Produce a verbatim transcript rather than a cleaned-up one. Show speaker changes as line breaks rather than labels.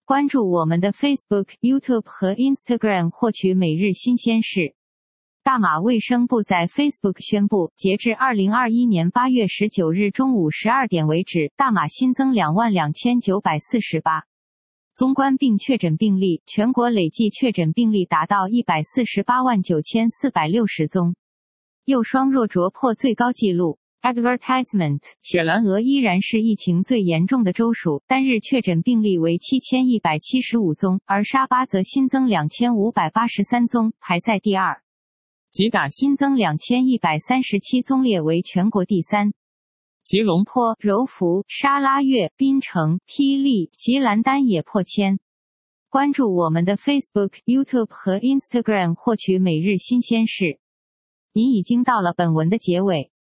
关注我们的 Facebook、YouTube 和 Instagram 获取每日新鲜事。大马卫生部在 Facebook 宣布，截至二零二一年八月十九日中午十二点为止，大马新增两万两千九百四十八宗冠病确诊病例，全国累计确诊病例达到一百四十八万九千四百六十宗。又双若啄破最高纪录。Advertisement， 雪兰莪依然是疫情最严重的州属，单日确诊病例为七千一百七十五宗，而沙巴则新增两千五百八十三宗，排在第二。吉打新增两千一百三十七宗，列为全国第三。吉隆坡、柔佛、沙拉越、槟城、霹雳、吉兰丹也破千。关注我们的 Facebook、YouTube 和 Instagram 获取每日新鲜事。你已经到了本文的结尾。